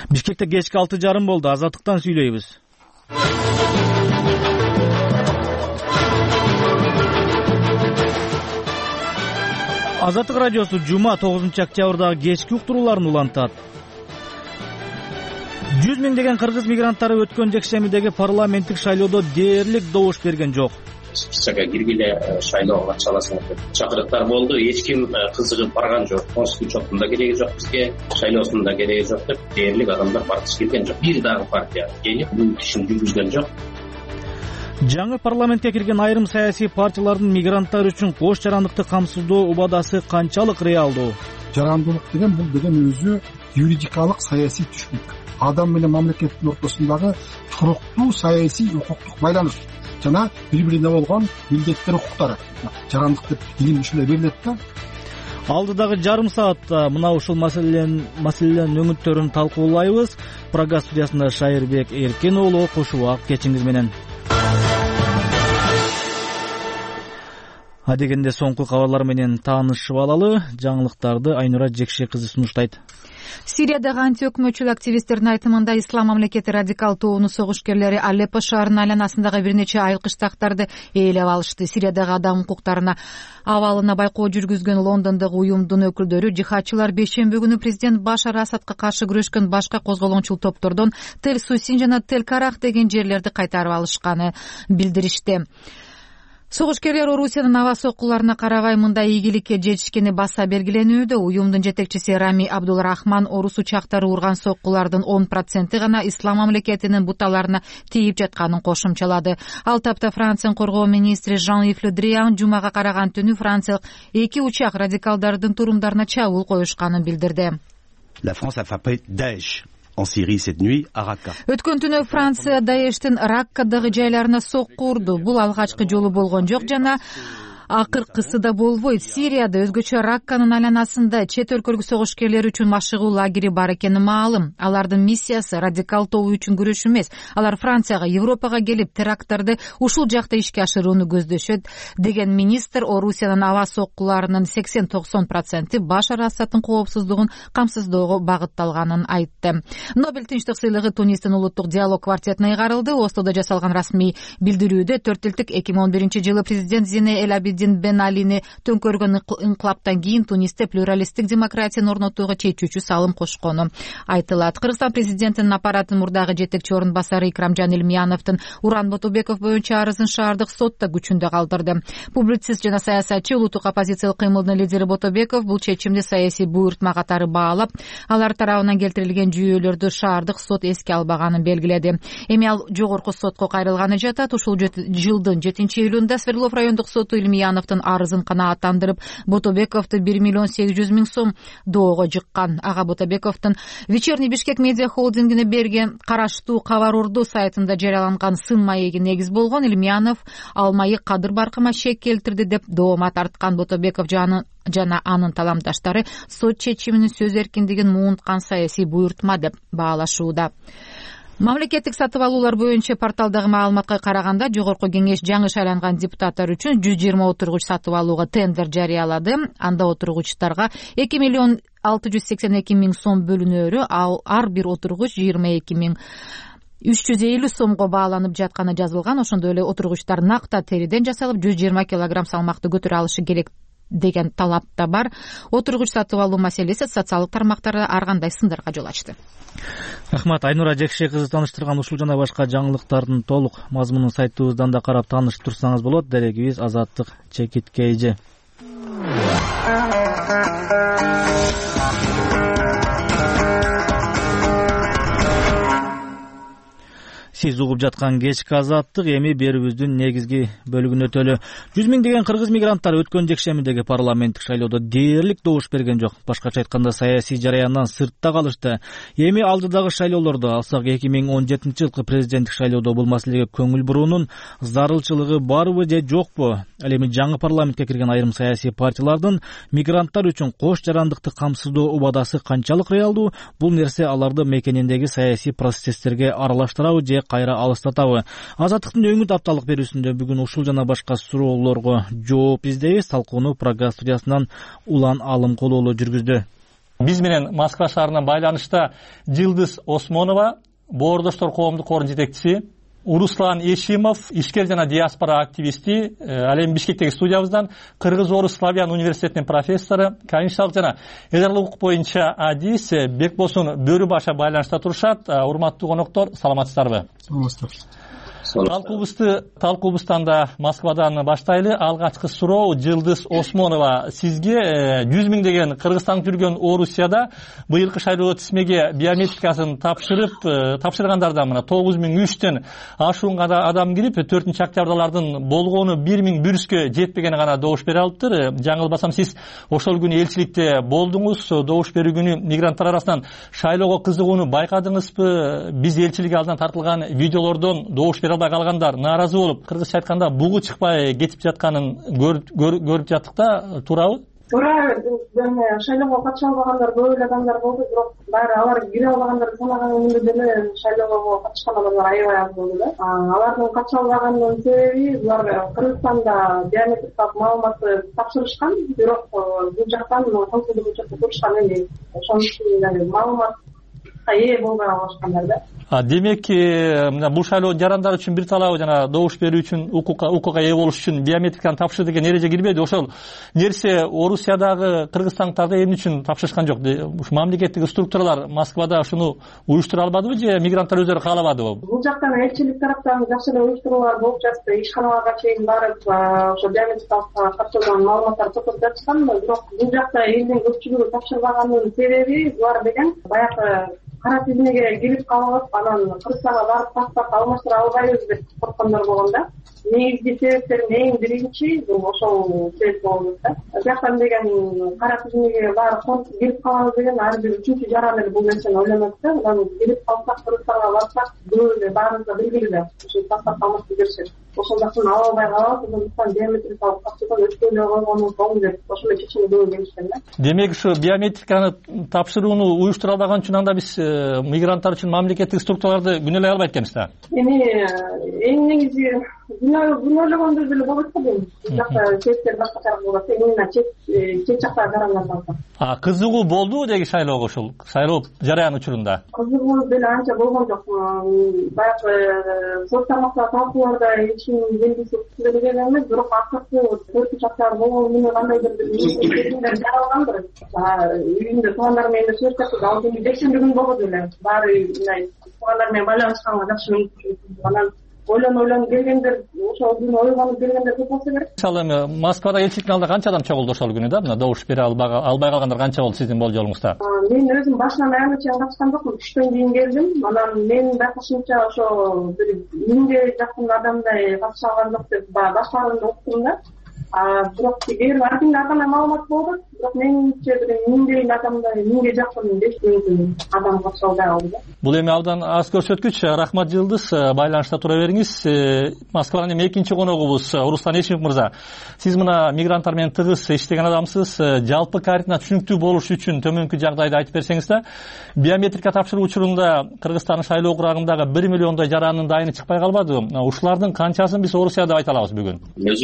Бишкекте кечки 6:30 болду. Азаттыктан сүйлөйбүз. Азаттык радиосу жума 9-октябрдагы кечки уктурууларын улантат. 100 миңдеген кыргыз мигранттары өткөн жекшемидеги парламенттик шайлоодо дээрлик добуш берген жок. Списокко киргиле шайлоого катыша аласыңар деп чакырыктар болду. Эч ким кызыгып барган жок. Конституциялык учеттун да кереги жок бизге, шайлоосунун да кереги жок деп дээрлик адамдар партия келген жок. Бир дагы партия келип бул ишин жүргүзгөн жок. Жаңы парламентке кирген айрым саясий партиялардын мигранттар үчүн кош жарандыкты камсыздоо убадасы канчалык реалдуу? Жарандылык деген бул деген өзү юридикалык саясий түшүнүк. Адам менен мамлекеттин ортосундагы туруктуу саясий укуктук байланыш жана бири-бирине болгон милдеттер, укуктары. Жарандык деп илим ушундай берилет да. Алдыдагы жарым саатта мына ушул маселенин өңүттөрүн талкуулайбыз. Программа студиясында Шайырбек Эркен уулу кошубак кечиңиз менен. Адегенде соңку кабарлар менен таанышып алалы. Жаңылыктарды Айнура Жекше кызы сунуштайт. Сириядагы антиөкмөтчүл активисттердин айтымында Ислам мамлекети радикал тобунун согушкерлери Алеппо шаарынын айланасындагы бир нече айылкычтактарды ээлеп алышты. Сириядагы адам укуктарына абалына байкоо жүргүзгөн Лондондогу уюмдун өкүлдөрү жихадчылар бейшемби күнү президент Башар Асадка каршы күрөшкөн башка козголоңчул топтордон Тель-Сусин жана Тель-Карах деген жерлерди кайтарып алышканы билдиришти. Согушкерлер Орусиянын аба соккуларына карабай мындай ийгиликке жетишкени баса белгиленүүдө. Уюмдун жетекчиси Рами Абдулрахман орус учактары урган соккулардын 10% гана Ислам мамлекетинин буталарына тийип жатканын кошумчалады. Ал тапта Франциянын коргоо министри Жан-Ив Ле Дриан жумага караган түнү франциялык 2 учак радикалдардын турумдарына чабуул коюшканын билдирди. La France a frappé Daesh en Syrie cette nuit à Raqqa. Өткөн түнү Франция Даештин Раккадагы жайларына сокку урду. Бул алгачкы жолу болгон жок жана акыркысы да болбойт. Сирияда өзгөчө Ракканын айланасында чет өлкөлүк согушкерлер үчүн машыгуу лагери бар экени маалым. Алардын миссиясы радикал тобу үчүн күрөш эмес. Алар Францияга, Европага келип теракттарды ушул жакта ишке ашырууну көздөшөт деген министр Орусиянын аба соккуларынын 80-90% Башар Асадтын коопсуздугун камсыздоого багытталганын айтты. Нобель тынчтык сыйлыгы Тунистин улуттук диалог квартетине ыйгарылды. Ослодо жасалган расмий билдирүүдө 4 элдик 2011-жылы президент Зине Эль Абидин Бен Алини төңкөргөн инкылаптан кийин Тунисте плюралисттик демократияны орнотууга чечүүчү салым кошкону айтылат. Кыргызстан президентинин аппаратынын мурдагы жетекчи орун басары Икрамжан Илмияновдун Уран Ботобеков боюнча арызын шаардык сотто күчүндө калтырды. Публицист жана саясатчы, улуттук оппозициялык кыймылдын лидери Ботобеков бул чечимди саясий буйртма катары баалап, алар тарабынан келтирилген жүйөлөрдү шаардык сот эске албаганын белгиледи. Эми ал жогорку сотко кайрылганы жатат. Ушул жылдын 7-июлунда Свердлов райондук соту Илмияновдун арызын канааттандырып, Ботобековду 1,8 миллион сом доого жыккан. Ага Ботобековдун Вечерний Бишкек медиа холдингине берген караштуу кабар урду сайтында жарыяланган сын маеги негиз болгон. Илмиянов ал маек кадыр баркыма шек келтирди деп доoma тарткан. Ботобеков жана анын таламдаштары сот чечиминин сөз эркиндигин муунткан саясий буйртма деп баалашууда. Мамлекеттик сатып алуулар боюнча порталдагы маалыматка караганда, жогорку кеңеш жаңы шайланган депутаттар үчүн 120 отургуч сатып алууга тендер жарыялады. Анда отургучтарга 2,682,000 сом бөлүнөрү, ар бир отургуч 22,350 сомго бааланып жатканы жазылган. Ошондой эле отургучтар накта териден жасалып 120 килограмм салмакты көтөрө алышы керек деген талап да бар. Отургуч сатып алуу маселеси социалдык тармактарда ар кандай сындарга жол ачты. Рахмат. Айнура Жекше кызы тааныштырган ушул жана башка жаңылыктардын толук мазмунун сайтыбыздан да карап таанышып турсаңыз болот. Дарегибиз Азаттык Чекиткейжи. Сиз угуп жаткан кечки Азаттык эми берүүбүздүн негизги бөлүгүнө өтөлү. 100 миңдеген кыргыз мигранттар өткөн жекшемидеги парламенттик шайлоодо дээрлик добуш берген жок. Башкача айтканда саясий жараяндан сыртта калышты. Эми алдыдагы шайлоолордо алсак 2017-жылкы президенттик шайлоодо бул маселеге көңүл буруунун зарылчылыгы барбы же жокпу? Ал эми жаңы парламентке кирген айрым саясий партиялардын мигранттар үчүн кош жарандыкты камсыздоо убадасы канчалык реалдуу? Бул нерсе аларды мекениндеги саясий процесстерге аралаштырабы же кайра алыстатабы? Азаттыктын өңүт апталык берүүсүндө бүгүн ушул жана башка суроолорго жооп издейбиз. Талкууну программа студиясынан Улан Алымкулуулу жүргүздү. Биз менен Москва шаарынан байланышта Жылдыз Осмонова, Боордоштор коомдук корунун жетекчиси, Руслан Ешимов, ишкер жана диаспора активисти, ал эми Бишкектеги студиябыздан, Кыргыз-Орус славян университетинин профессору, конституциялык жана эдарлык укук боюнча адис Бекбосун Бөрүбаша байланышта турушат. Урматтуу коноктор, саламатсыздарбы? Талкуубуздан да Москвадан баштайлы. Алгачкы суроо Жылдыз Осмонова, сизге 100 миңдеген Кыргызстан жүргөн Орусияда быйылкы шайлоо тизмеге биометрикасын тапшыргандардан мына 9003төн ашуун адам кирип, 4-октябрлардын болгону 1100гө жетпегени гана добуш бере алыптыр. Жаңылбасам, сиз ошол күнү элчиликте болдуңуз. Добуш берүү күнү мигранттар арасынан шайлоого кызыгууну байкадыңызбы? Биз элчилик алдынан тартылган видеолордон добуш бере албай калгандар нааразы болуп, кыргызча айтканда бугу чыкпай кетип жатканын көрүп жаттык да, туурабы? Туура. Шайлоого катыша албагандар көп эле адамдар болду, бирок баары алар кире албагандарды санаганын деле шайлоого катышкан адамдар аябай аз болду да. Алардын катыша албаганынын себеби булар Кыргызстанда биометрикалык маалыматты тапшырышкан, бирок бул жактан консулдук учетте турушкан эмес. Ошонун үчүн маалыматка ээ болбой алышкандар да. Демек, бул шайлоо жарандар үчүн бир талабы жана добуш берүү үчүн укукка ээ болуш үчүн биометриканы тапшыр деген эреже кирбеди. Ошол нерсе Орусиядагы кыргызстандыктарды эмне үчүн тапшырышкан жок? Ушу мамлекеттик структуралар Москвада ушуну уюштура албадыбы же мигранттар өздөрү каалабадыбы? Бул жактан элчилик тараптан жакшы эле уюштуруулар болуп жатты. Ишканаларга чейин барып, ошо биометрикалык катталган маалыматтарды топоп жатышкан. Бирок бул жакта элдин көпчүлүгү тапшырбаганын себеби булар деген баягы кара тизмеге кирип калып, анан Кыргызстанга барып паспорт алмаштыра албайбыз деп корккондор болгон да. Негизги себептердин эң биринчи ошол себеп болуп да. Жактан деген кара тизмеге баары кирип калабыз деген ар бир үчүнчү жаран эле бул нерсени ойлонот да. Анан кирип калсак, Кыргызстанга барсак, көп эле баарыбыз да билгиле да. Ошол паспорт алмаштырып беришет. Ошол жактан ала албай калып, ошондуктан биометрикалык катталган өткөнү койгонубуз оң деп ошол эле чечимди кабыл беришкен да. Демек, ушу биометриканы тапшырууну уюштура албаган үчүн анда биз мигранттар үчүн мамлекеттик структураларды күнөөлөй албайт экенбиз да. Эми эң негизи күнөөлөгөндөр деле болот да. Бул жакта четтер башкача болот. Именно чет жакта жарандар бар. Кызыгуу болдубу деги шайлоого, ушул шайлоо жарыян учурунда? Кызыгуу деле анча болгон жок. Баягы сот тармактагы талкууларда эч ким белгисиз түзөлгөн эмес, бирок акыркы 4-октябрь болгон күнү кандайдыр бир жаралгандыр. Үйүндө туугандар менен сүйлөшүп, ал күнү жексенби күн болот эле. Баары мындай туугандар менен байланышканга жакшы мүмкүнчүлүк. Анан ойлон келгендер, ошол күнү ойгонуп келгендер көп болсо керек. Мисалы, Москвада элчиликтин алдында канча адам чогулду ошол күнү да? Мына добуш бере албай калгандар канча болду сиздин болжолуңузда? Мен өзүм башынан аягына чейин катышкан жокмун. Түштөн кийин келдим. Анан менин байкашымча ошо бир 1000ге жакын адамдай катыша алган жок деп башталганда уктум да. Бирок эгер артында кандай маалымат болду, бирок менимче бир 1000ге жакын 5000 адам катыша албай калды. Бул эми абдан аз көрсөткүч. Рахмат Жылдыз, байланышта тура бериңиз. Москванын эми экинчи коногубуз Руслан Ешимов мырза. Сиз мына мигранттар менен тыгыз иштеген адамсыз. Жалпы картина түшүнүктүү болуш үчүн төмөнкү жагдайды айтып берсеңиз да. Биометрика тапшыруу учурунда Кыргызстандын шайлоо курагындагы 1 миллиондой жаранын дайыны чыкпай калбадыбы? Ушулардын канчасын биз Орусияда айта алабыз бүгүн?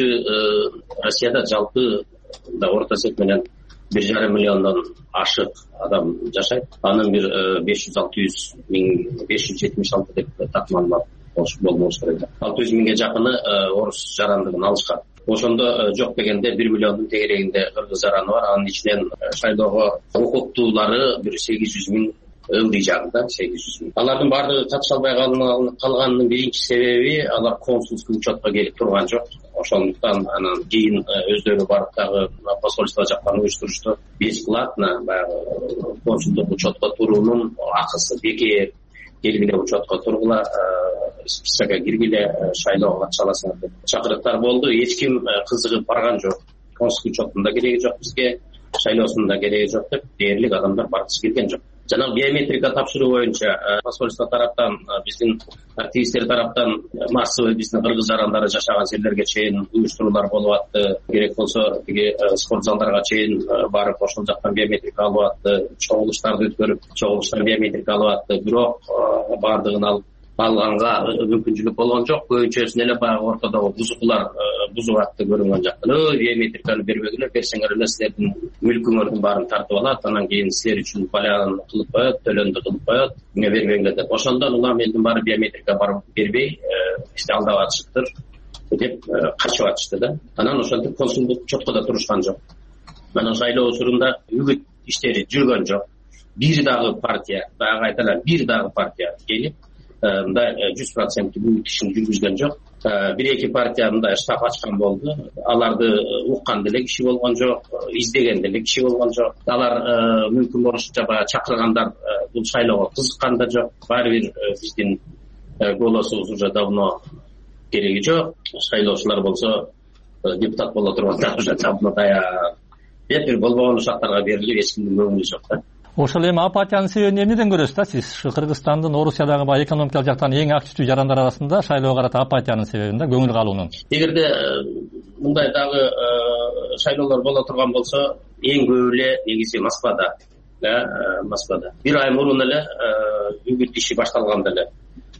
Россияда жалпы да орто есеп менен 1,5 миллиондон ашык адам жашайт. Анын бир 500-600 миң 576 деп такманлап болмош керек. 600 миңге жакыны орус жарандыгын алышкан. Ошондо жок дегенде 1 миллиондун тегерегинде кыргыз жараны бар. Анын ичинен шайлоого укуктуулары бир 800 миң ылдый жагында 800 миң. Алардын баардыгы катыша албай калганынын биринчи себеби алар консулский учетко келип турган жок. Ошондуктан анан кийин өздөрү барып дагы посольство жактан уюштурушту. Бесплатно баягы консулдук учетко туруунун акысы бекер, келгиле учетко тургула, списокко киргиле, шайлоого катыша аласыңар деп чакырыктар болду. Эч ким кызыгып барган жок. Консулдук учеттун да кереги жок бизге, шайлоосунун да кереги жок деп дээрлик адамдар баргысы келген жок. Жана биометрика тапшыруу боюнча посольство тараптан, биздин активисттер тараптан массовый биздин кыргыз жарандары жашаган жерлерге чейин уюштуруулар болуп атты. Керек болсо тиги спорт залдарга чейин барып ошол жактан биометрика алып атты. Чогулуштарды өткөрүп, чогулуштан биометрика алып атты. Бирок баардыгын алып алганга мүмкүнчүлүк болгон жок. Көбүнчөсүн эле баягы ортодогу бузукулар бузуп атты көрүнгөн жактан. Биометриканы бербегиле, берсеңер эле силердин мүлкүңөрдүн баарын тартып алат, анан кийин силер үчүн поляны кылып коет, төлөндү кылып коет, эмне бербегиле деп. Ошондон улам элдин баары биометрика бербей, бизди алдап атышыптыр деп качып атышты да. Анан ошентип консулдук чоткода турушкан жок. Анан шайлоо учурунда үгүт иштери жүргөн жок. Бир дагы партия, баягы айталар, бир дагы партия келип мындай 100% үгүт ишин жүргүзгөн жок. Бир-эки партия мындай штаб ачкан болду. Аларды уккан деле киши болгон жок, издеген деле киши болгон жок. Алар мүмкүн болушунча баягы чакыргандар бул шайлоого кызыккан да жок. Баары бир биздин голосубуз уже давно кереги жок. Шайлоочулар болсо депутат боло тургандар уже давно даяр. Бир болбогон ушактарга берилип, эч кимдин көңүлү жок да. Ошол эми апатиянын себебин эмнеден көрөсүз да сиз? Ушу Кыргызстандын, Орусиядагы баягы экономикалык жактан эң активдүү жарандар арасында шайлоого карата апатиянын себебин да, көңүл калуунун. Эгерде мындай дагы шайлоолор боло турган болсо, эң көп эле негизи Москвада, Москвада. Бир ай мурун эле үгүт иши башталганда эле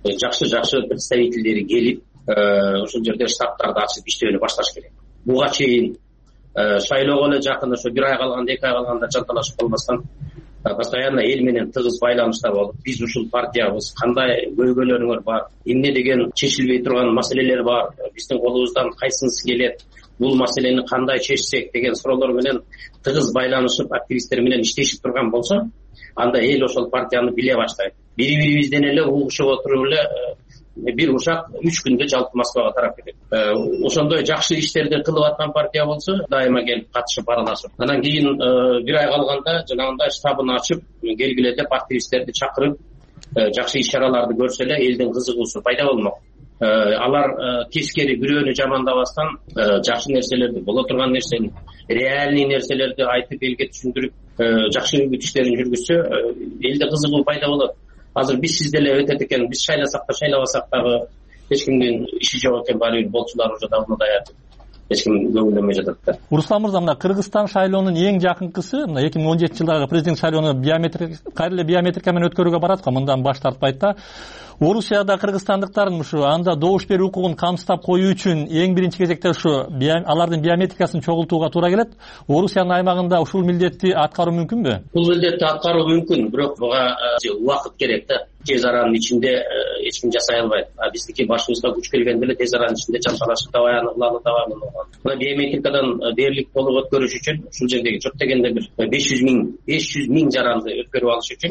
жакшы представительдери келип, ошол жерде штабтарды ачып иштөөнү башташ керек. Буга чейин шайлоого эле жакын ошо бир ай калганда, 2 ай калганда жанталашып калбастан постоянно эл менен тыгыз байланышта болуп, биз ушул партиябыз, кандай көйгөйлөрүңөр бар, эмне деген чечилбей турган маселелер бар, биздин колубуздан кайсынысы келет, бул маселени кандай чечсек деген суроолор менен тыгыз байланышып, активисттер менен иштешип турган болсо, анда эл ошол партияны биле баштайт. Бири-бирибизден эле угушуп отуруп эле бир ушак 3 күндө жалпы Москвага тарап кетет. Ошондой жакшы иштерди кылып аткан партия болсо, дайыма келип катышып аралашып. Анан кийин бир ай калганда жанагындай штабын ачып, келгиле деп активисттерди чакырып, жакшы иш-чараларды көрсө эле элдин кызыгуусу пайда болмок. Алар тескери бирөөнү жамандабастан, жакшы нерселерди, боло турган нерсени, реальный нерселерди айтып элге түшүндүрүп, жакшы үгүт иштерин жүргүзсө, элде кызыгуу пайда болот. Азыр биз сиз деле өтөт экен, биз шайласак да шайлабасак дагы эч кимдин иши жок экен, баары бир болчулар уже давно даяр. Эч ким көңүлдөнбөй жатат да. Руслан мырза, мына Кыргызстан шайлоонун эң жакынкысы, мына 2017 жылдагы президент шайлоону биометрика менен өткөрүүгө барат го, мындан баш тартпайт да. Орусияда кыргызстандыктардын ушу анда добуш берүү укугун камсыздап коюу үчүн эң биринчи кезекте ушу алардын биометрикасын чогултууга туура келет. Орусиянын аймагында ушул милдетти аткаруу мүмкүнбү? Бул милдетти аткаруу мүмкүн, бирок буга убакыт керек да. Тез аранын ичинде эч ким жасай албайт. Биздики башыбызга күч келгенде эле тез аранын ичинде чамчалашып табаяны кылалы табамын. Мына биометрикадан дээрлик болуп өткөрүш үчүн ушул жердеги жок дегенде бир 500 миң жаранды өткөрүп алыш үчүн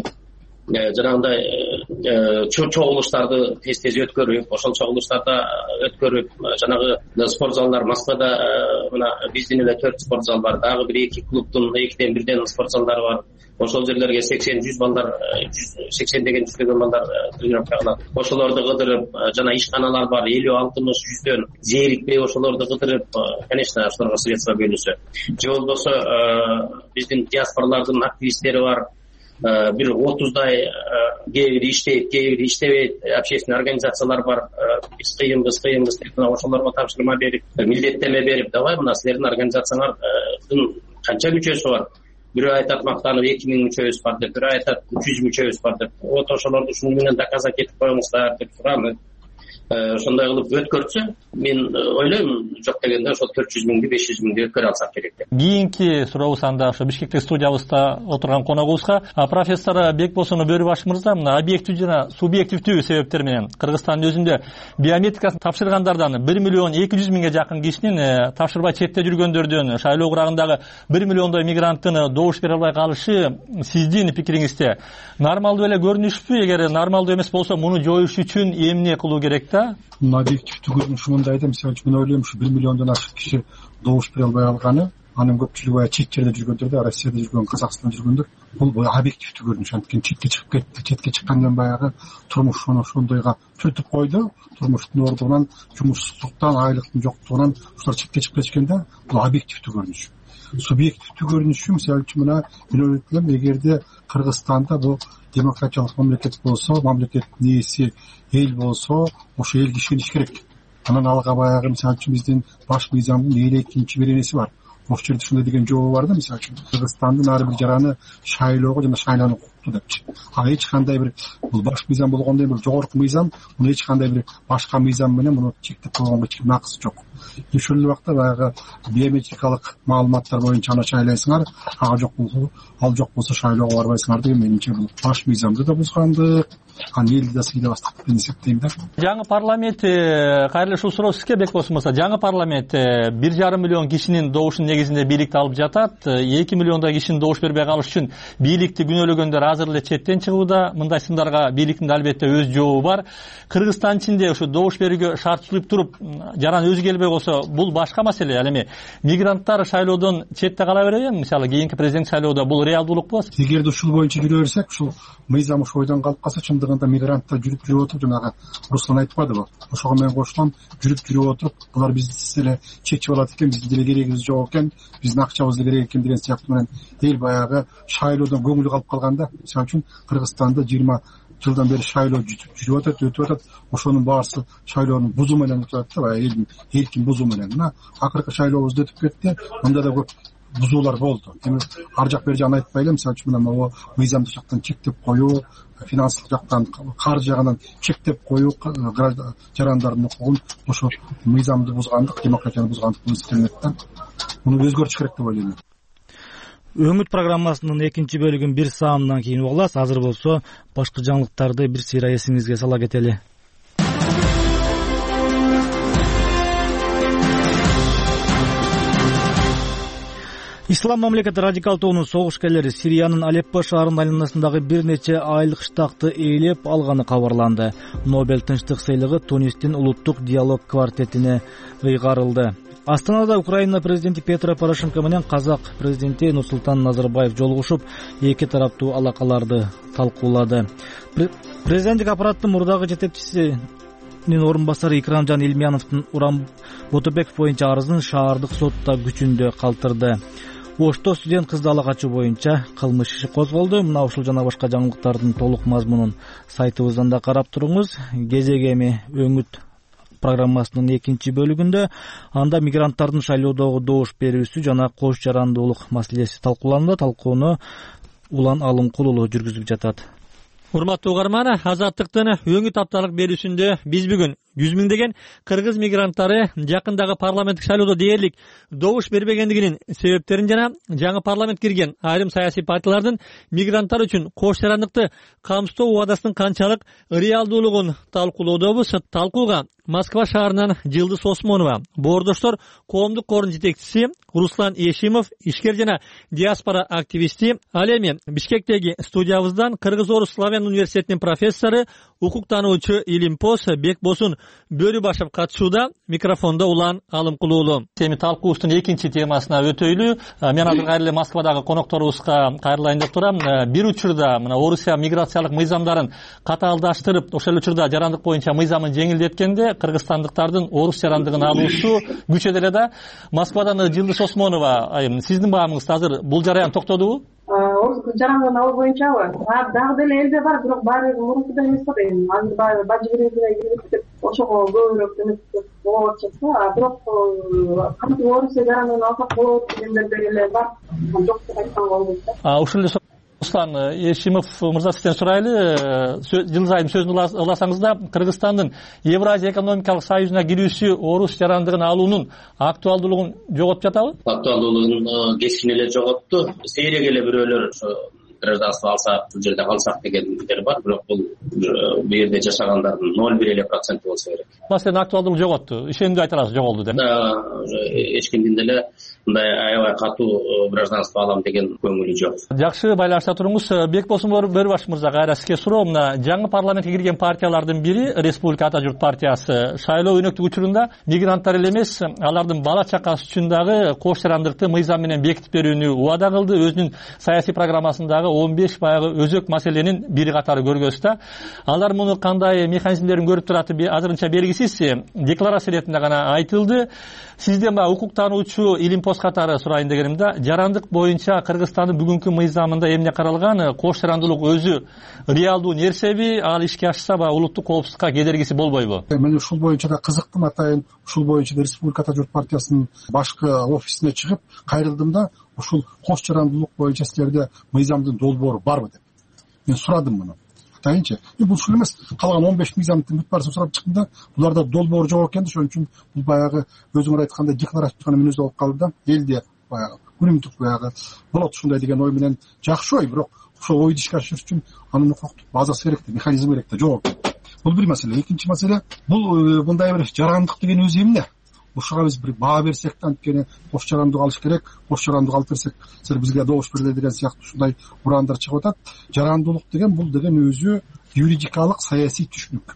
жанагындай чогулуштарды тез өткөрүп, ошол чогулуштарда өткөрүп, жанагы спорт залдар Москвада мына биздин эле 4 спорт зал бар, дагы бир 2 клубдун 2ден 1ден спорт залдары бар. Ошол жерлерге 80-100 балдар, 180 деген жүздөгөн балдар тренировка кылат. Ошолорду кыдырып, жана ишканалар бар, 50-60-100дөн зээрикпей ошолорду кыдырып, конечно, ошолорго средства бөлүнсө. Же болбосо биздин диаспоралардын активисттери бар, бир 30дай кээ бири иштейт, кээ бири иштебейт, общественный организациялар бар. Биз кыйынбыз деп ошолорго тапшырма берип, милдеттеме берип, давай мына силердин организацияңардын канча мүчөсү бар? Бирөө айтат мактанып 2000 мүчөбүз бар деп, бирөө айтат 300 мүчөбүз бар деп. Вот ошолорду ушуну менен доказать этип коюңуздар деп сурам. Ошондой кылып өткөрсө, мен ойлойм, жок дегенде ошол 400 миңди 500 миңди өткөрө алсак керек деп. Кийинки сурообуз анда ошо Бишкектеги студиябызда отурган коногубузга профессор Бекбосун Бөрүбаш мырза, мына объектив жана субъективдүү себептер менен Кыргызстандын өзүндө биометрикасын тапшыргандардан 1 миллион 200 миңге жакын кишинин тапшырбай четте жүргөндөрдүн, шайлоо курагындагы 1 миллиондой мигранттын добуш бере албай калышы сиздин пикириңизде нормалдуу эле көрүнүшпү? Эгер нормалдуу эмес болсо, муну жоюш үчүн эмне кылуу керек? Объективдүү көрүнүшү мындай да, мисалы үчүн мен ойлойм, ушу 1 миллиондон ашык киши добуш бере албай калганы, анын көпчүлүгү чет жерде жүргөндөр да, Россияда жүргөн, Казакстанда жүргөндөр, бул объективдүү көрүнүш. Анткени четке чыгып кетти, четке чыккандан баягы турмушун ошондойго түртүп койду, турмуштун ордугунан, жумушсуздуктан, айлыктын жоктугунан ушулар четке чыгып кетишкен да, бул объективдүү көрүнүш. Субъективдүү көрүнүшү мисалы үчүн мына мен ойлойм, эгерде Кыргызстанда бул демократиялык мамлекет болсо, мамлекеттин ээси эл болсо, ошо элге ишениш керек. Анан алга баягы мисалы үчүн биздин баш мыйзамдын 52-беренеси бар. ошол жерде ушундай деген жообу бар да, мисалы үчүн Кыргызстандын ар бир жараны шайлоого жана шайлануу укуктуу депчи. Эч кандай бир бул баш мыйзам болгондой бир жогорку мыйзам, муну эч кандай бир башка мыйзам менен муну чектеп койгонго эч ким накысы жок. Ошол эле убакта баягы биометрикалык маалыматтар боюнча аны шайлайсыңар, ага жок болсо, ал жок болсо шайлоого барбайсыңар деген менимче бул баш мыйзамды да бузгандык, элди да сыйда бастык деп эсептейм да. Жаңы парламент кайрылы ушул суроо сизге Бекбосун мырза, жаңы парламент 1,5 миллион кишинин добушунун негизинде бийликти алып жатат. 2 миллиондой кишинин добуш бербей калыш үчүн бийликти күнөөлөгөндөр азыр эле четтен чыгууда. Мындай сындарга бийликтин албетте өз жообу бар. Кыргызстан ичинде ушу добуш берүүгө шарттуулук туруп, жаран өзү келбей болсо, бул башка маселе. Ал эми мигранттар шайлоодон четте кала береби? Мисалы кийинки президент шайлоодо бул реалдуулук болот. Эгерде ушул боюнча жүрө берсек, ушул мыйзам ушу ойдон калып калса, чындыгында мигранттар жүрүп отуруп, жанагы Руслан айтпадыбы? Ошого мен кошулам, жүрүп отуруп, булар бизди эле чечип алат экен, биздин деле керегибиз жок экен, биздин акчабыз деле керек экен деген сыяктуу менен эл баягы шайлоодон көңүлү калып калганда, мисалы үчүн Кыргызстанда 20 жылдан бери шайлоо жүрүп атат, өтүп атат. Ошонун баасы шайлоонун бузуу менен өтүп атат да, баягы элдин эркин бузуу менен. Мына акыркы шайлообуз өтүп кетти. Мында да көп бузуулар болду. Демек ар жак бер жагын айтпай эле, мисалы үчүн мына мыйзамдык жактан чектеп коюу, финансылык жактан, каржы жагынан чектеп коюу жарандардын укугун ошо мыйзамды бузгандык, демократияны бузгандык болуп эсептелинет да. Муну өзгөртүш керек деп ойлойм. Өңүт программасынын экинчи бөлүгүн бир саамдан кийин угулабыз. Азыр болсо башкы жаңылыктарды бир сыйра эсиңизге сала кетели. Ислам мамлекети радикал тобунун согушкерлери Сириянын Алеппо шаарынын айланасындагы бир нече айлык штакты ээлеп алганы кабарланды. Нобель тынчтык сыйлыгы Тунистин улуттук диалог квартетине ыйгарылды. Астанада Украина президенти Петро Порошенко менен Казак президенти Нурсултан Назарбаев жолугушуп, эки тараптуу алакаларды талкуулады. Президенттик аппараттын мурдагы жетекчисинин орун басары Икрамжан Илмияновдун Урам Ботобеков боюнча арызын шаардык сотто күчүндө калтырды. Ошто студент кызды ала качуу боюнча кылмыш иши козголду. Мына ушул жана башка жаңылыктардын толук мазмунун сайтыбыздан да карап туруңуз. Кезеги эми өңүт программасынын экинчи бөлүгүндө анда мигранттардын шайлоодогу добуш берүүсү жана кош жарандуулук маселеси талкууланды. Талкууну Улан Алымкул уулу жүргүзүп жатат. Урматтуу угарман, Азаттыктын өңүт апталык берүүсүндө биз бүгүн 100 миңдеген кыргыз мигранттары жакындагы парламенттик шайлоодо дээрлик добуш бербегендигинин себептерин жана жаңы парламент кирген айрым саясий партиялардын мигранттар үчүн кош жарандыкты камсыздоо убадасынын канчалык реалдуулугун талкуулоодобуз. Талкууга Москва шаарынан Жылдыз Осмонова, Боордоштор коомдук корунун жетекчиси Руслан Ешимов, ишкер жана диаспора активисти, ал эми Бишкектеги студиябыздан Кыргыз-Орус славян университетинин профессору, укуктануучу Илимпос Бекбосун Бөрүбашев катышууда. Микрофондо Улан Алымкул уулу. Эми талкуубуздун экинчи темасына өтөйлү. Мен азыр кайрылы Москвадагы конокторубузга кайрылайын деп турам. Бир учурда мына Орусия миграциялык мыйзамдарын катаалдаштырып, ошол учурда жарандык боюнча мыйзамын жеңилдеткенде кыргызстандыктардын орус жарандыгын алуусу күчөдө эле да. Москвадан Жылдыз Осмонова, сиздин баамыңызда азыр бул жараян токтодубу? Орус жарандыгын алуу боюнчабы? Дагы деле элде бар, бирок баары мурункудай эмес да дейм. Азыр бажы бирегине кирип деп ошого көбүрөөк эмес болуп атышат. Бирок кантип Орусия жарандыгын алсак болот дегендер деле бар. Жок деп айтканга болбойт да. Ушул эле Руслан Ешимов мырза, сизден сурайлы. Жылдыз айдын сөзүн ыласаңызда, Кыргызстандын Евразия экономикалык союзуна кирүүсү орус жарандыгын алуунун актуалдуулугун жоготуп жатабы? Актуалдуулугун кескин эле жоготту. Сейрек эле бирөөлөр гражданство алсак, бул жерде калсак дегендер бар, бирок бул жерде жашагандардын 0,1% болсо керек. Маселенин актуалдуулугу жоготту. Ишенимдүү айта аласыз, жоголду деп. Эч кимдин деле мындай аябай катуу гражданство алам деген көңүлү жок. Жакшы, байланышта туруңуз. Бекбосун Бөрүбашев мырза, кайра сизге суроо. Мына жаңы парламентке кирген партиялардын бири Республика Ата журт партиясы шайлоо өнөктүк учурунда мигранттар эле эмес, алардын бала чакасы үчүн дагы кош жарандыкты мыйзам менен бекитип берүүнү убада кылды. Өзүнүн саясий программасындагы дагы 15 баягы өзөк маселенин бири катары көргөз да. Алар муну кандай механизмдерин көрүп турат азырынча белгисиз. Декларация иретинде гана айтылды. Сизден баягы укуктануучу илим пост катары сурайын дегеним да, жарандык боюнча Кыргызстандын бүгүнкү мыйзамында эмне каралган? Кош жарандуулук өзү реалдуу нерсеби? Ал ишке ашса баягы улуттук коопсуздукка кедергиси болбойбу? Мен ушул боюнча да кызыктым атайын. Ушул боюнча да Республика Ата журт партиясынын башкы офисине чыгып кайрылдым да, ушул кош жарандуулук боюнча силерде мыйзамдын долбоору барбы деп мен сурадым муну. Атайынчы. Бул ушул эмес, калган 15 мыйзамдын бүт баарысын сурап чыктым да, буларда долбоор жок экен да, ошон үчүн бул баягы өзүңөр айткандай декларациялык мүнөз болуп калды да. Элде баягы күнүмдүк баягы болот ушундай деген ой менен жакшы ой, бирок ошол ойду ишке ашырыш үчүн анын укуктук базасы керек да, механизм керек да, жок. Бул бир маселе. Экинчи маселе, бул мындай бир жарандык деген өзү эмне? Ушуга биз бир баа берсек да, анткени кош жарандык алыш керек, кош жарандык алып берсек, силер бизге добуш бергиле деген сыяктуу ушундай ураандар чыгып атат. Жарандуулук деген бул деген өзү юридикалык саясий түшүнүк.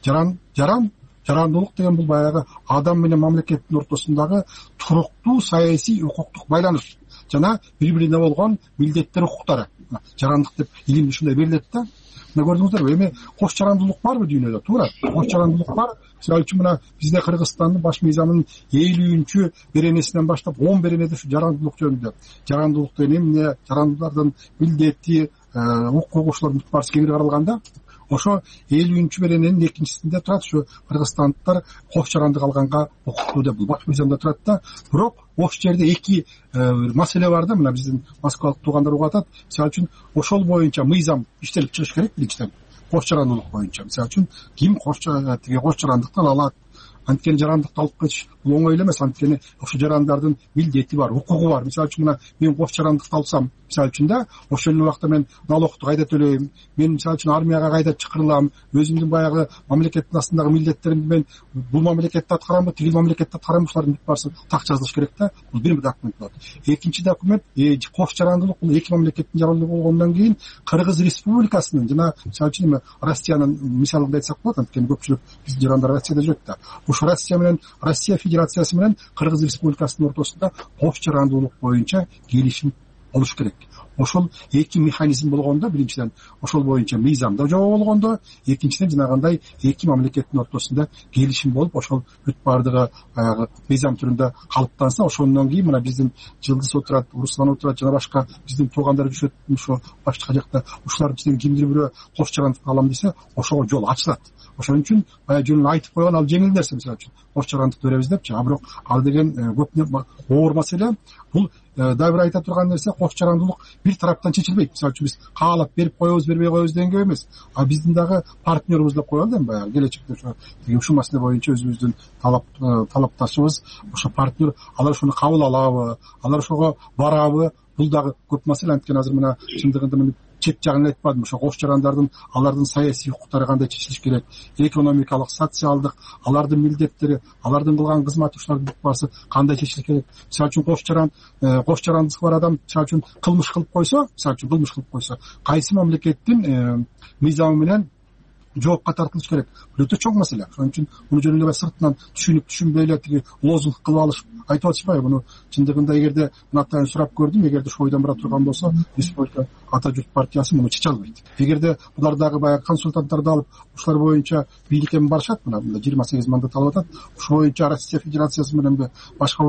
Жарандуулук деген бул баягы адам менен мамлекеттин ортосундагы туруктуу саясий укуктук байланыш жана бири-бирине болгон милдеттер, укуктары. Жарандык деп илим ушундай берилет да. Мына көрдүңүздөрбү, эми кош жарандуулук барбы дүйнөдө? Туура. Кош жарандуулук бар. Мисалы үчүн мына бизде Кыргызстандын баш мыйзамынын 50-чү беренесинен баштап 10 беренеде ушу жарандуулук жөнүндө. Жарандуулук деген эмне? Жарандуулардын милдети, укугу ушулардын бүт баары кеңири каралган да. Ошо 50-чү берененин экинчисинде турат, ушу кыргызстандыктар кош жарандык алганга укуктуу деп бул баш мыйзамда турат да. Бирок ошол жерде эки маселе бар да, мына биздин москвалык туугандар угуп атат. Мисалы үчүн ошол боюнча мыйзам иштелип чыгыш керек биринчиден. Кош жарандуулук боюнча мисалы үчүн ким кош жарандыктан алат? Анткени жарандыкты алып кетиш бул оңой эле эмес, анткени ошо жарандардын милдети бар, укугу бар. Мисалы үчүн мына мен кош жарандыкты алсам, мисалы үчүн да, ошол эле убакта мен налогту кайда төлөйм? Мен мисалы үчүн армияга кайда чакырылам? Өзүмдүн баягы мамлекеттин астындагы милдеттеримди мен бул мамлекетте аткарамбы, тигил мамлекетте аткарамбы? Ушулардын бүт баарысы так жазылыш керек да. Бул бир документ болот. Экинчи документ, кош жарандуулук бул эки мамлекеттин жарандуулугу болгондон кийин Кыргыз Республикасынын жана мисалы үчүн Россиянын мисалында айтсак болот, анткени көпчүлүк биздин жарандар Россияда жүрөт да. Ошо Россия Федерациясы менен Кыргыз Республикасынын ортосунда кош жарандуулук боюнча келишим болуш керек. Ошол эки механизм болгондо, биринчиден ошол боюнча мыйзамда жобо болгондо, экинчиден жанагындай эки мамлекеттин ортосунда келишим болуп, ошол бүт баардыгы баягы мыйзам түрүндө калыптанса, ошондон кийин мына биздин Жылдыз отурат, Руслан отурат жана башка биздин туугандар жүрөт, ошо башка жакта ушулардын ичинен кимдир бирөө кош жарандык алам десе, ошого жол ачылат. Ошон үчүн баягы жөнүн айтып койгон ал жеңил нерсе, мисалы үчүн кош жарандыкты беребиз депчи. А бирок ал деген көп оор маселе. Бул дагы бир айта турган нерсе, кош жарандуулук бир тараптан чечилбейт. Мисалы үчүн биз каалап берип коебуз, бербей коебуз дегенге эмес. А биздин дагы партнерибиз деп коелу да, баягы келечекте ушул маселе боюнча өзүбүздүн талапташыбыз, ошо партнер, алар ошону кабыл алабы, алар ошого барабы? Бул дагы көп маселе. Анткени азыр мына чындыгында мен чет жагын айтпадым. Ошо кош жарандардын алардын саясий укуктары кандай чечилиш керек, экономикалык, социалдык, алардын милдеттери, алардын кылган кызматы, ушулардын бүт баасы кандай чечилиш керек. Мисалы үчүн кош жарандыгы бар адам мисалы үчүн кылмыш кылып койсо, кайсы мамлекеттин мыйзамы менен жоопка тартылыш керек. Бул өтө чоң маселе. Ошон үчүн муну жөн эле сыртынан түшүнүп эле тиги лозунг кылып алыш айтып атышпайбы? Муну чындыгында эгерде мынатайын сурап көрдүм, эгерде ошо ойдон бара турган болсо, Республика Ата журт партиясы муну чече албайт. Эгерде булар дагы баягы консультанттарды алып, ушулар боюнча бийликке барышат, мына 28 мандат алып атат. Ушул боюнча Россия Федерациясы мененби, башка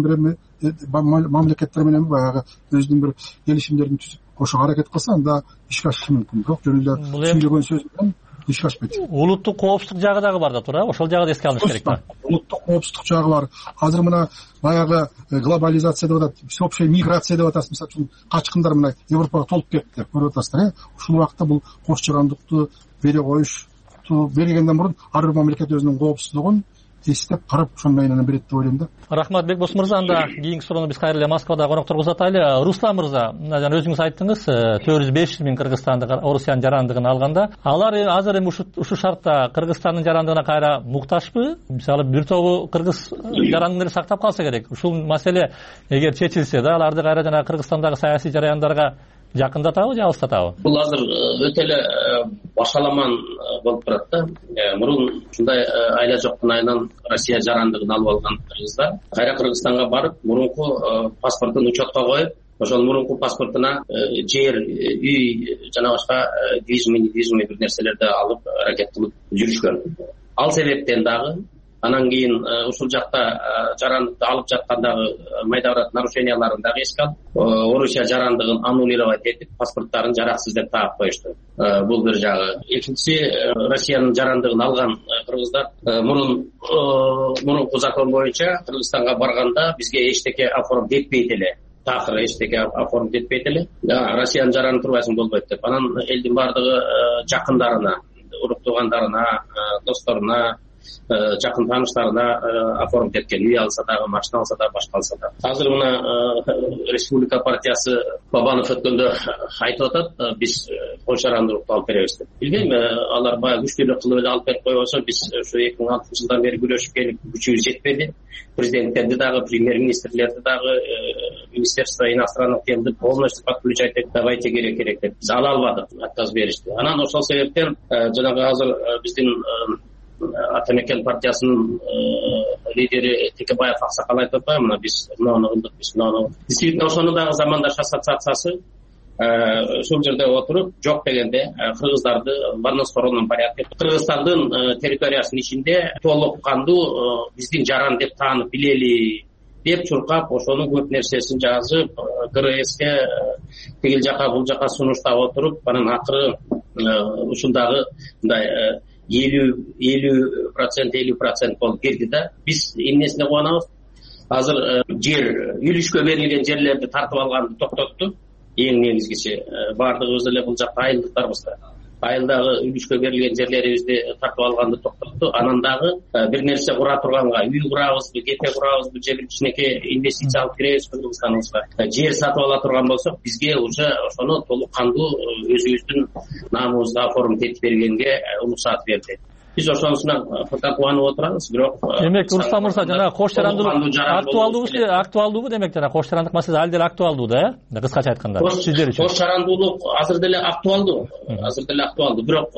мамлекеттер менен баягы өзүнүн бир келишимдерин түзүп, ошого аракет кылса, анда ишке ашышы мүмкүн. Бирок жөн эле сүйлөгөн сөз менен ишке ашпайт. Улуттук коопсуздук жагы дагы бар да туура, ошол жагы да эске алыныш керек да. Улуттук коопсуздук жагы бар. Азыр мына баягы глобализация деп атат, всеобщая миграция деп атасыз. Мисалы үчүн качкындар мына Европага толуп кетти, көрүп атасыздар. Ушул убакта бул кош жарандыкту бере коюшту бергенден мурун ар бир мамлекет өзүнүн коопсуздугун эстеп карап ошондой менен берет деп ойлойм да. Рахмат Бекбос мырза. Анда кийинки суроону биз кайра эле Москвада конокторго узатайлы. Руслан мырза, жана өзүңүз айттыңыз, 400-500 миң кыргызстандык Орусиянын жарандыгын алганда, алар азыр эми ушу шартта Кыргызстандын жарандыгына кайра муктажбы? Мисалы бир тобу кыргыз жарандыгын сактап калса керек. Ушул маселе эгер чечилсе да, аларды кайра жана Кыргызстандагы саясий жараяндарга жакындатабы же алыстатабы? Бул азыр өтө эле башаламан болуп турат да. Мурун ушундай айла жоктун айынан Россия жарандыгын алып алган кыргыздар кайра Кыргызстанга барып, мурунку паспортун учетко коюп, ошол мурунку паспортуна жер, үй жана башка движимый бир нерселерди алып аракет кылып жүрүшкөн. Ал себептен дагы анан кийин ушул жакта жарандыкты алып жаткандагы майда нарушенияларын дагы эске алып, Орусия жарандыгын аннулировать этип, паспорттарын жараксыз деп таап коюшту. Бул бир жагы. Экинчиси, Россиянын жарандыгын алган кыргыздар мурунку закон боюнча Кыргызстанга барганда бизге эчтеке оформ этпейт эле. Такыр эчтеке оформ этпейт эле. Россиянын жараны турбайсың болбойт деп. Анан элдин бардыгы жакындарына, урук туугандарына, досторуна, жакын тааныштарына оформить эткен. Үй алса дагы, машина алса дагы, башка алса дагы. Азыр мына Республика партиясы Бабанов өткөндө айтып атат, биз кош жарандуулукту алып беребиз деп. Билбейм, алар баягы күчтүүлүк кылып эле алып берип койбосо, биз ушу 2006-жылдан бери күрөшүп келип, күчүбүз жетпеди. Президенттерди дагы, премьер-министрлерди дагы, Министерство иностранных демди полностью подключать этип, давайте керек деп. Биз ала албадык, отказ беришти. Анан ошол себептен жанагы азыр биздин Атамекен партиясынын лидери Текебаев Аксакал айтып атпайбы, мына биз мынаны кылдык, биз мынаны. Действительно, ошону дагы замандаш ассоциациясы ушул жерде отуруп, жок дегенде кыргыздарды в одностороннем порядке Кыргызстандын территориясынын ичинде толук кандуу биздин жаран деп таанып билели деп чуркап, ошонун көп нерсесин жазып, ГРСке тигил жака бул жака сунуштап отуруп, анан акыры ушундагы мындай 50% болуп кирди да. Биз эмнесине кубанабыз? Азыр жер, үлүшкө берилген жерлерди тартып алганды токтотту. Эң негизгиси бардыгыбыз эле бул жакта айылдыктарбыз да. Айылдагы үлүшкө берилген жерлерибизди тартып алганды токтотту. Анан дагы бир нерсе кура турганга, үй курабызбы, кепе курабызбы, же бир кичинекей инвестиция алып киребизби Кыргызстаныбызга. Жер сатып ала турган болсок, бизге уже ошону толук кандуу өзүбүздүн намыбызга оформить этип бергенге уруксат берди. Биз ошонусуна кубанып отурабыз, бирок демек Рустам мырза жана кош жарандуулук актуалдуубу демек жана кош жарандык маселе ал деле актуалдуу да, кыскача айтканда. Сиздер үчүн кош жарандуулук азыр деле актуалдуу. Бирок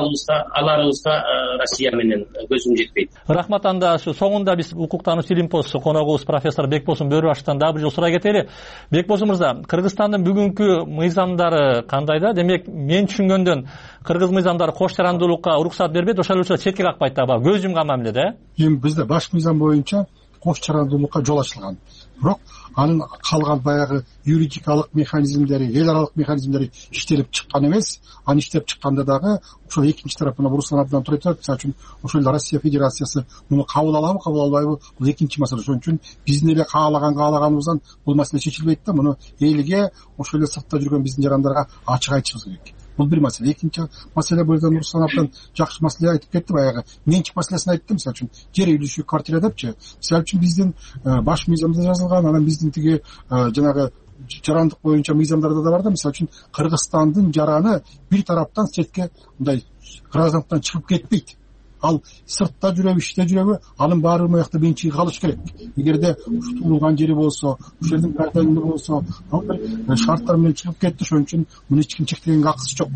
аларыбызга Россия менен көзүм жетпейт. Рахмат. Анда ушу соңунда биз укуктануучу илимпоз коногубуз профессор Бекбосун Бөрүбашевден дагы бир жолу сурай кетели. Бекбосун мырза, Кыргызстандын бүгүнкү мыйзамдары кандай да? Демек мен түшүнгөндөн кыргыз мыйзамдары кош жарандуулукка уруксат бербейт, ошол четке какпайт да, көз жумган мамиле да. Эми бизде баш мыйзам боюнча кош жарандуулукка жол ачылган. Бирок анын калган баягы юридикалык механизмдери, эл аралык механизмдери иштелип чыккан эмес. Аны иштеп чыкканда дагы ошол экинчи тараптан Руслан абдан туура айтат. Мисалы үчүн ошол Россия Федерациясы муну кабыл алабы, кабыл албайбы, бул экинчи маселе. Ошон үчүн биздин эле каалаганыбыздан бул маселе чечилбейт да. Муну элге, ошол эле сыртта жүргөн биздин жарандарга ачык айтышыбыз керек. Бул бир маселе. Экинчи маселе боюнча Руслан абдан жакшы маселе айтып кетти. Баягы менчик маселесин айтты. Мисалы үчүн жер үйлүшүү квартира депчи. Мисалы үчүн биздин баш мыйзамда жазылган, анан биздин тиги жанагы жарандык боюнча мыйзамдарда да бар да. Мисалы үчүн Кыргызстандын жараны бир тараптан четке мындай гражданлыктан чыгып кетпейт. Ал сыртта жүрөбү, иште жүрөбү, анын баары моякта менчиги калыш керек. Эгерде туулган жери болсо, ошол жердин карталында болсо, ал шарттар менен чыгып кетти. Ошон үчүн муну эч ким чектегенге акысы жок.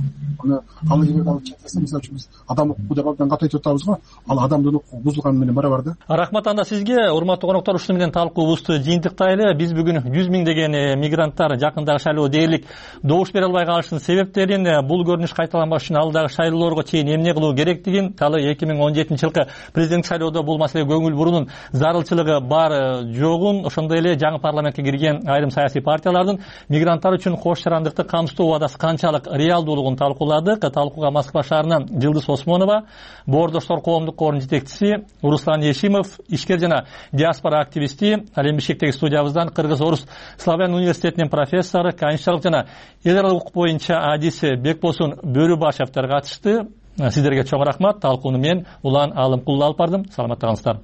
Ал эгерде ал чектесе, мисалы үчүн биз адам укугу деп абдан катуу айтып атабыз го, ал адамдын укугу бузулганы менен барабар да. Рахмат. Анда сизге, урматтуу коноктор, ушуну менен талкуубузду жыйынтыктайлы. Биз бүгүн 100 миңдеген мигранттар жакындагы шайлоого дээрлик добуш бере албай калышынын себептерин, бул көрүнүш кайталанбаш үчүн алдагы шайлоолорго чейин эмне кылуу керектигин, талы 2017-жылкы президенттик шайлоодо бул маселеге көңүл буруунун зарылчылыгы бар жогун, ошондой эле жаңы парламентке кирген айрым саясий партиялардын мигранттар үчүн кош жарандыкты камсыздоо убадасы канчалык реалдуулугун талкууладык. Талкууга Москва шаарынан Жылдыз Осмонова, Боордоштор коомдук корунун жетекчиси Руслан Ешимов, ишкер жана диаспора активисти, ал эми Бишкектеги студиябыздан Кыргыз-Орус славян университетинин профессору, конституциялык жана эл аралык укук боюнча адиси Бекбосун Бөрүбашевдер катышты. Сиздерге чоң рахмат. Талкууну мен Улан Алымкулов алып бардым. Саламатта калыңыздар.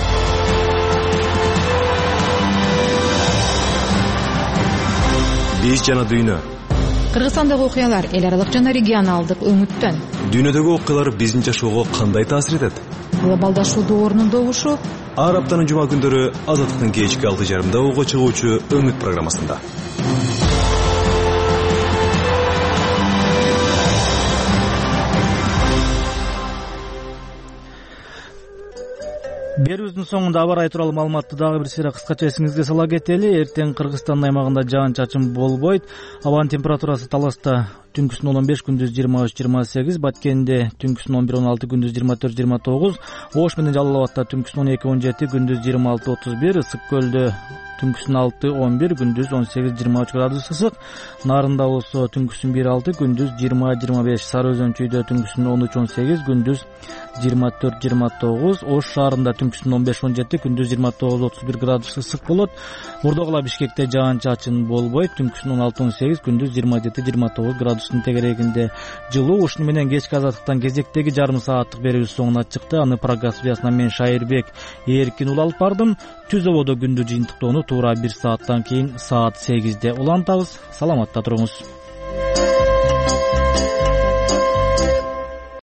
Биз жана дүйнө. Кыргызстандагы окуялар эл аралык жана регионалдык өңүттөн. Дүйнөдөгү окуялар биздин жашоого кандай таасир этет? Глобалдашуу доорунун добушу ар аптанын жума күндөрү Азаттыктын кечки 6:30 ого чыгуучу Өңүт программасында. Берүүбүздүн соңунда аба ырайы тууралуу маалыматты дагы бир сыйра кыскача эсиңизге сала кетели. Эртең Кыргызстандын аймагында жаан чачын болбойт. Абанын температурасы Таласта түнкүсүн 15, күндүз 23-28, Баткенде түнкүсүн 11-16, күндүз 24-29, Ош менен Жалал Абадта түнкүсүн 12-17, күндүз 26-31, Ысык Көлдө түнкүсүн 6-11, күндүз 18-23 градус ысык, Нарында болсо түнкүсүн 1-6, күндүз 20-25, Сары Өзөн Чүйдө түнкүсүн 13-18, күндүз 24-29, Ош шаарында түнкүсүн 15-17, күндүз 29-31 градус ысык болот. Мурдагыла Бишкекте жаан чачын болбойт, түнкүсүн 16-18, күндүз 27-29 градустун тегерегинде жылуу. Ушуну менен кечки азаттыктан кезектеги жарым сааттык берүүбүз соңуна чыкты. Аны программа студиясынан мен Шайырбек Эркин алып бардым. Түз абада күндү жыйынтыктоону туура 1 сааттан кийин саат 8-де улантабыз. Саламатта туруңуз.